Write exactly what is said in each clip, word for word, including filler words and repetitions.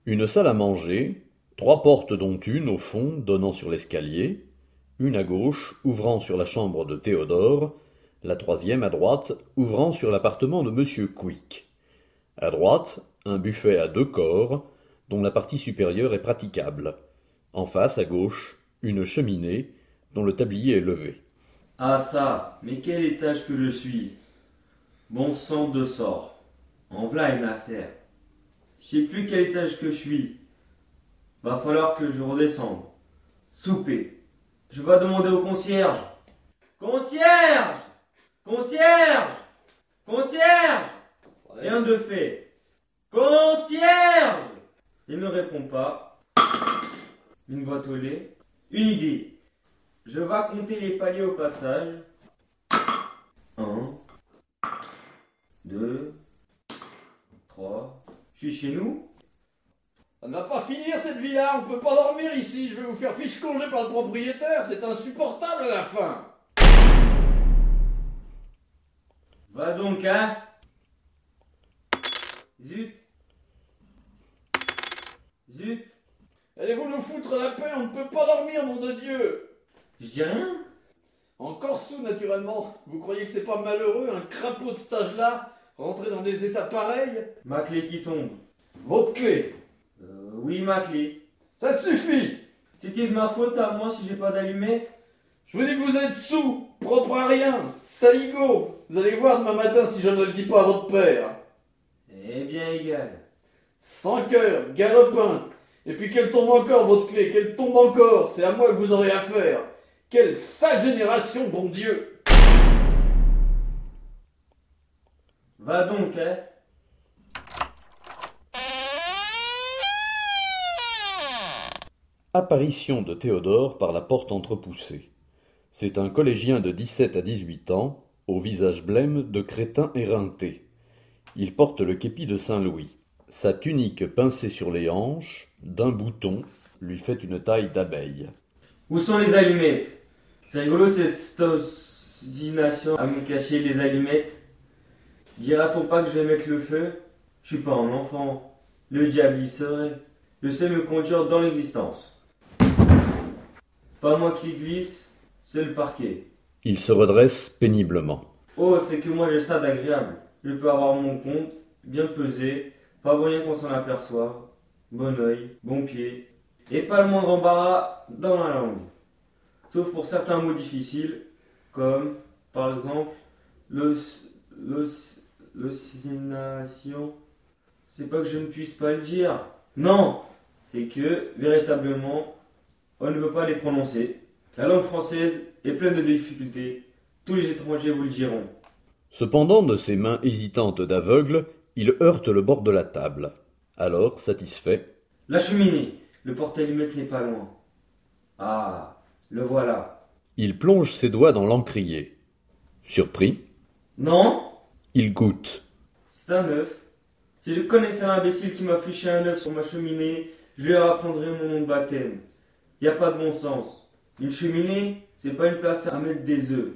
Une salle à manger, trois portes dont une, au fond, donnant sur l'escalier, une à gauche, ouvrant sur la chambre de Théodore, la troisième à droite, ouvrant sur l'appartement de Monsieur Quick. À droite, un buffet à deux corps, dont la partie supérieure est praticable. En face, à gauche, une cheminée, dont le tablier est levé. Ah ça, mais quel étage que je suis. Bon sang de sort. En v'là une affaire. Je sais plus quel étage que je suis. Va falloir que je redescende. Souper. Je vais demander au concierge. Concierge! Concierge! Concierge! Rien de fait. Concierge! Il ne répond pas. Une boîte au lait. Une idée. Je vais compter les paliers au passage. Un. Deux. Trois. Je suis chez nous? Ça ne va pas finir cette vie-là, on peut pas dormir ici, je vais vous faire fiche congé par le propriétaire, c'est insupportable à la fin. Va donc, hein? Zut! Zut! Allez-vous nous foutre la paix, on ne peut pas dormir, nom de Dieu. Je dis rien? Encore sous, naturellement. Vous croyez que c'est pas malheureux, un crapaud de cet âge-là, rentrer dans des états pareils? Ma clé qui tombe. Votre clé. Euh, oui, ma clé. Ça suffit. C'est-il de ma faute à moi si j'ai pas d'allumette? Je vous dis que vous êtes sous, propre à rien, saligo. Vous allez voir demain matin si je ne le dis pas à votre père. Eh bien, égal. Sans cœur, galopin. Et puis qu'elle tombe encore, votre clé, qu'elle tombe encore, c'est à moi que vous aurez affaire. Quelle sale génération, bon Dieu. Va donc, hein? Apparition de Théodore par la porte entrepoussée. C'est un collégien de dix-sept à dix-huit ans, au visage blême de crétin éreinté. Il porte le képi de Saint-Louis. Sa tunique pincée sur les hanches, d'un bouton, lui fait une taille d'abeille. Où sont les allumettes? C'est rigolo cette ostination à me cacher les allumettes. Dira-t-on pas que je vais mettre le feu? Je suis pas un enfant. Le diable y serait. Je sais me conduire dans l'existence. Pas moi qui glisse, c'est le parquet. Il se redresse péniblement. Oh, c'est que moi j'ai ça d'agréable. Je peux avoir mon compte, bien pesé, pas moyen qu'on s'en aperçoive, bon oeil, bon pied, et pas le moindre embarras dans la langue. Sauf pour certains mots difficiles, comme, par exemple, l'os... l'os... l'ostination. C'est pas que je ne puisse pas le dire. Non, c'est que, véritablement, on ne veut pas les prononcer. La langue française est pleine de difficultés. Tous les étrangers vous le diront. Cependant, de ses mains hésitantes d'aveugle, il heurte le bord de la table. Alors, satisfait, La cheminée. Le porte-allumette n'est pas loin. Ah, le voilà. il plonge ses doigts dans l'encrier. Surpris, Non, il goûte. c'est un œuf. Si je connaissais l'imbécile qui m'a fiché un œuf sur ma cheminée, je lui apprendrais mon nom de baptême. Y a pas de bon sens. Une cheminée, c'est pas une place à mettre des œufs.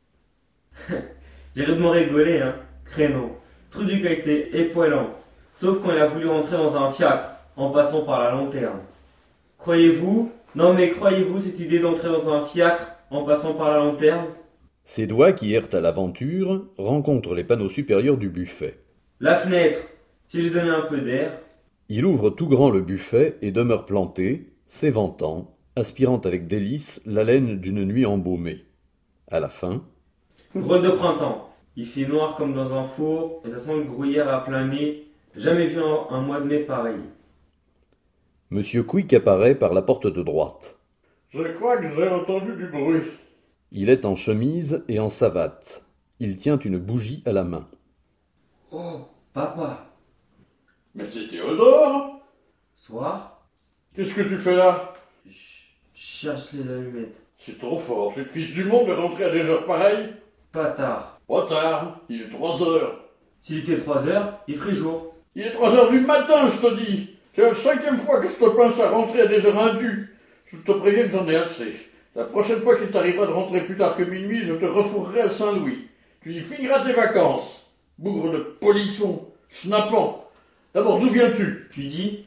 J'ai rudement rigolé, hein, créneau. Truduc a été époilant. Sauf quand il a voulu rentrer dans un fiacre, en passant par la lanterne. Croyez-vous, non mais croyez-vous cette idée d'entrer dans un fiacre, en passant par la lanterne? Ses doigts qui errent à l'aventure rencontrent les panneaux supérieurs du buffet. La fenêtre, si j'ai donné un peu d'air. Il ouvre tout grand le buffet et demeure planté, s'éventant, aspirant avec délice l'haleine d'une nuit embaumée. À la fin, Drôle de printemps. Il fait noir comme dans un four et ça sent le gruyère à plein nez. Jamais vu un, un mois de mai pareil. Monsieur Quick apparaît par la porte de droite. Je crois que j'ai entendu du bruit. Il est en chemise et en savate. Il tient une bougie à la main. Oh, papa. Mais c'est Théodore. Soir, Qu'est-ce que tu fais là? je cherche les allumettes. C'est trop fort, cette fiche du monde de rentrer à des heures pareilles. Pas tard. Pas tard, il est trois heures. S'il était trois heures, il ferait jour. Il est trois heures du matin, je te dis. C'est la cinquième fois que je te pince à rentrer à des heures indues. Je te préviens que j'en ai assez. La prochaine fois qu'il t'arrivera de rentrer plus tard que minuit, je te refourrerai à Saint-Louis. Tu y finiras tes vacances. Bougre de polisson, schnappant. D'abord, d'où viens-tu? Tu dis,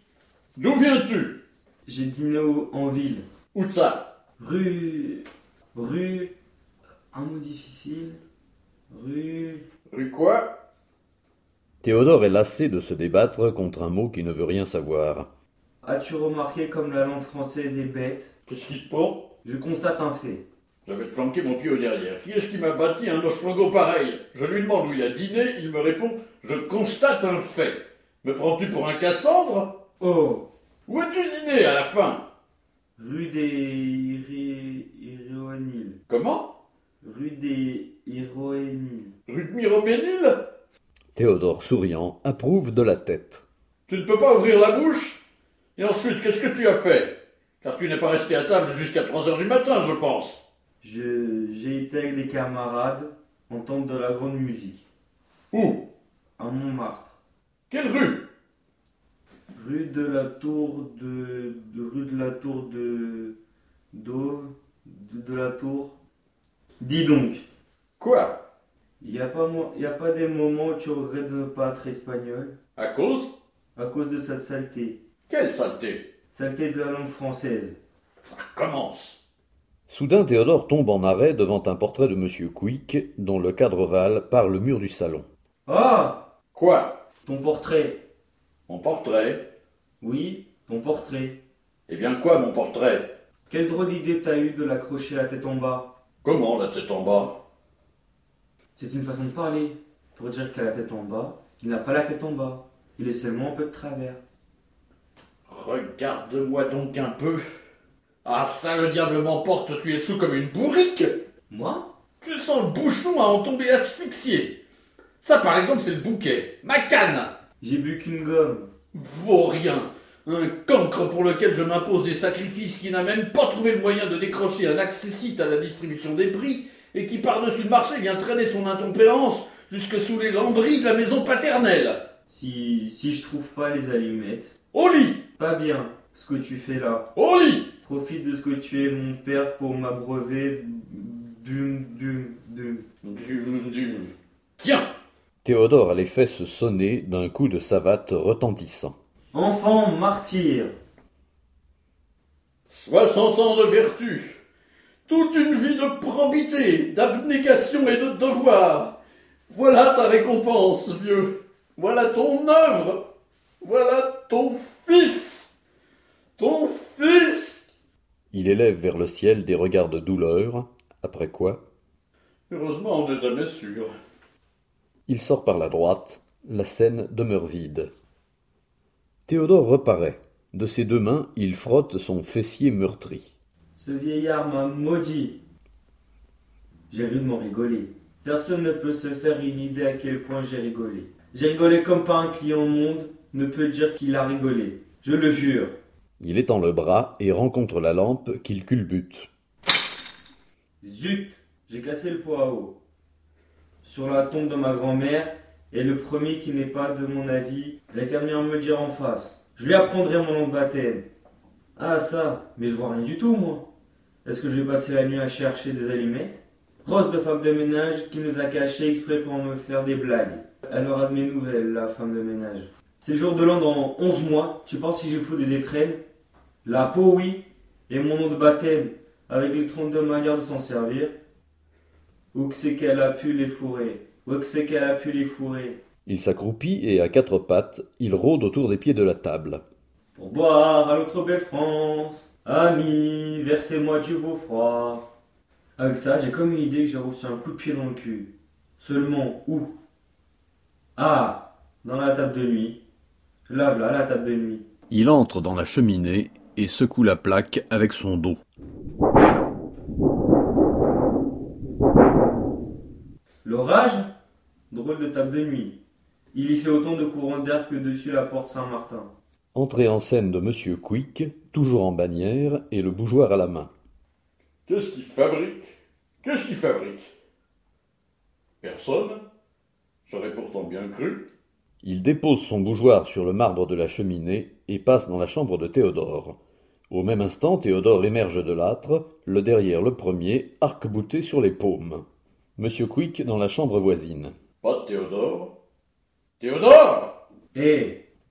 D'où viens-tu? J'ai dîné au- en ville. Où ça? Rue... Rue... Un mot difficile. Rue... Rue quoi? Théodore est lassé de se débattre contre un mot qui ne veut rien savoir. As-tu remarqué comme la langue française est bête? Qu'est-ce qui te prend? Je constate un fait. J'avais te flanquer mon pied au derrière. Qui est-ce qui m'a bâti un ostrogo pareil? Je lui demande où il a dîné, il me répond « Je constate un fait ». Me prends-tu pour un Cassandre? Oh! Où as-tu dîné à la fin? Rue des Iré- Iroéniles. Comment? Rue des Iroéniles. Rue de Miroménil? Théodore, souriant, approuve de la tête. Tu ne peux pas ouvrir la bouche? Et ensuite, qu'est-ce que tu as fait? Car tu n'es pas resté à table jusqu'à trois heures du matin, je pense. Je, j'ai été avec des camarades entendre de la grande musique. Où? À Montmartre. Quelle rue? Rue de la Tour de... de rue de la Tour de... d'Auve. De, de la Tour. Dis donc, Quoi? il n'y a, pas mo- y a pas des moments où tu regrettes de ne pas être espagnol À cause? à cause de cette saleté. Quelle saleté? Saleté de la langue française. Ça commence. Soudain, Théodore tombe en arrêt devant un portrait de Monsieur Quick, dont le cadre ovale part le mur du salon. Ah! Quoi? Ton portrait. Mon portrait? Oui, ton portrait. Eh bien quoi, mon portrait? Quelle drôle d'idée t'as eu de l'accrocher la tête en bas. Comment, la tête en bas? C'est une façon de parler. Pour dire qu'à la tête en bas, il n'a pas la tête en bas. Il est seulement un peu de travers. Regarde-moi donc un peu. Ah ça, le diable m'emporte, tu es sous comme une bourrique. Moi? Tu sens le bouchon à en tomber asphyxié. Ça, par exemple, c'est le bouquet. Ma canne. J'ai bu qu'une gomme. Vaut rien. Un cancre pour lequel je m'impose des sacrifices qui n'a même pas trouvé le moyen de décrocher un accessite à la distribution des prix et qui par-dessus le marché vient traîner son intempérance jusque sous les lambris de la maison paternelle. Si, si je trouve pas les allumettes. Au lit. Pas bien, ce que tu fais là. Au lit. Profite de ce que tu es mon père pour m'abreuver d'une, d'une, d'une. Du, du... Tiens. Théodore a les fesses sonnées d'un coup de savate retentissant. Enfant martyr. Soixante ans de vertu. Toute une vie de probité, d'abnégation et de devoir. Voilà ta récompense, vieux. Voilà ton œuvre. Voilà ton fils. Ton fils. Il élève vers le ciel des regards de douleur, après quoi Heureusement, on n'est jamais sûr. il sort par la droite, la scène demeure vide. Théodore reparaît. De ses deux mains, il frotte son fessier meurtri. Ce vieillard m'a maudit. J'ai rudement rigolé. Personne ne peut se faire une idée à quel point j'ai rigolé. J'ai rigolé comme pas un client au monde ne peut dire qu'il a rigolé. Je le jure. Il étend le bras et rencontre la lampe qu'il culbute. Zut, j'ai cassé le pot à eau. Sur la tombe de ma grand-mère, et le premier qui n'est pas de mon avis, il a qu'à venir me le dire en face. Je lui apprendrai mon nom de baptême. Ah ça, mais je vois rien du tout moi. Est-ce que je vais passer la nuit à chercher des allumettes? Rose de femme de ménage qui nous a cachés exprès pour me faire des blagues. Elle aura de mes nouvelles, la femme de ménage. C'est le jour de l'an dans onze mois, tu penses si je fous des étrennes? La peau oui, et mon nom de baptême, avec les trente-deux manières de s'en servir. Où que c'est qu'elle a pu les fourrer? Où que c'est qu'elle a pu les fourrer? Il s'accroupit et à quatre pattes, il rôde autour des pieds de la table. Pour boire à notre belle France, amis, versez-moi du veau froid. Avec ça, j'ai comme une idée que j'ai reçu un coup de pied dans le cul. Seulement, où? Ah, dans la table de nuit. Là, voilà la table de nuit. Il entre dans la cheminée et secoue la plaque avec son dos. L'orage? Drôle de table de nuit. Il y fait autant de courants d'air que dessus la porte Saint-Martin. Entrée en scène de Monsieur Quick, toujours en bannière et le bougeoir à la main. Qu'est-ce qu'il fabrique? Qu'est-ce qu'il fabrique? Personne? J'aurais pourtant bien cru. Il dépose son bougeoir sur le marbre de la cheminée et passe dans la chambre de Théodore. Au même instant, Théodore émerge de l'âtre, le derrière le premier, arc-bouté sur les paumes. Monsieur Quick dans la chambre voisine. Pas de Théodore? Théodore! Hé!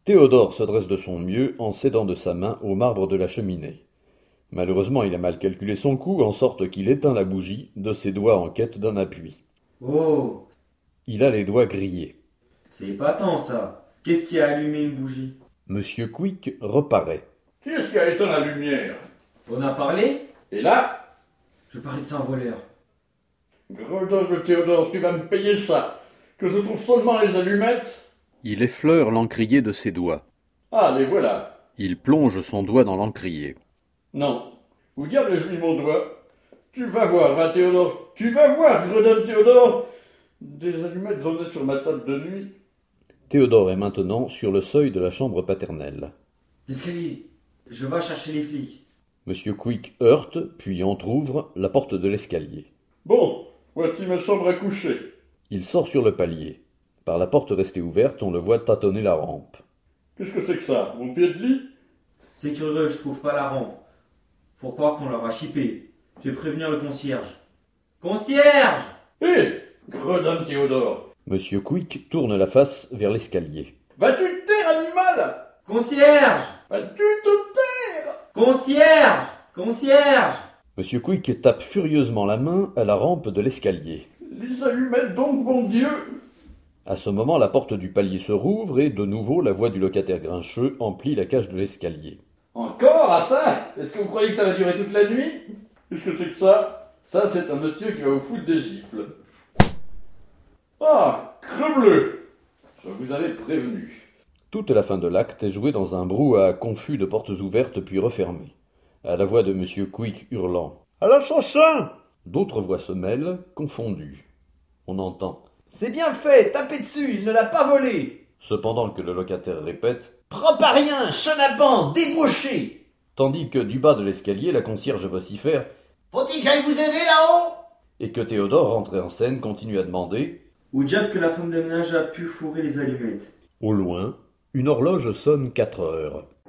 Théodore se dresse de son mieux en s'aidant de sa main au marbre de la cheminée. Malheureusement, il a mal calculé son coup, en sorte qu'il éteint la bougie de ses doigts en quête d'un appui. Oh, Il a les doigts grillés. c'est épatant ça. Qu'est-ce qui a allumé une bougie? Monsieur Quick reparaît. Qui est-ce qui a éteint la lumière? On a parlé? Et là? Je parie que c'est un voleur. Gredin de Théodore, tu vas me payer ça. Que je trouve seulement les allumettes? Il effleure l'encrier de ses doigts. Ah, les voilà. Il plonge son doigt dans l'encrier. Non. Où diable ai-je mis mon doigt? Tu vas voir, va Théodore. Tu vas voir, Gredin de Théodore. Des allumettes, j'en ai sur ma table de nuit. Théodore est maintenant sur le seuil de la chambre paternelle. L'escalier. Je vais chercher les flics. Monsieur Quick heurte, puis entr'ouvre la porte de l'escalier. Bon, voici ma chambre à coucher. Il sort sur le palier. Par la porte restée ouverte, on le voit tâtonner la rampe. Qu'est-ce que c'est que ça? Mon pied de lit? C'est curieux, je trouve pas la rampe. Faut croire qu'on leur a chippé. Je vais prévenir le concierge. Concierge! Hé, Gredin de Théodore. Monsieur Quick tourne la face vers l'escalier. Vas-tu te taire, animal? Concierge! Vas-tu te taire? Concierge! Concierge! Monsieur Quick tape furieusement la main à la rampe de l'escalier. Les allumettes donc, bon Dieu. À ce moment, la porte du palier se rouvre et, de nouveau, la voix du locataire grincheux emplit la cage de l'escalier. Encore à ça? Est-ce que vous croyez que ça va durer toute la nuit? Qu'est-ce que c'est que ça? Ça, c'est un monsieur qui va vous foutre des gifles. Ah, crebleu! Je vous avais prévenu. Toute la fin de l'acte est jouée dans un brouhaha confus de portes ouvertes puis refermées. À la voix de Monsieur Quick hurlant « À l'assassin !» D'autres voix se mêlent, confondues. On entend « C'est bien fait, tapez dessus, il ne l'a pas volé !» Cependant que le locataire répète « Prends pas rien, chenapan, débauché !» tandis que du bas de l'escalier, la concierge vocifère « Faut-il que j'aille vous aider là-haut ?» et que Théodore, rentré en scène, continue à demander Où diable que la femme de ménage a pu fourrer les allumettes? Au loin, une horloge sonne quatre heures.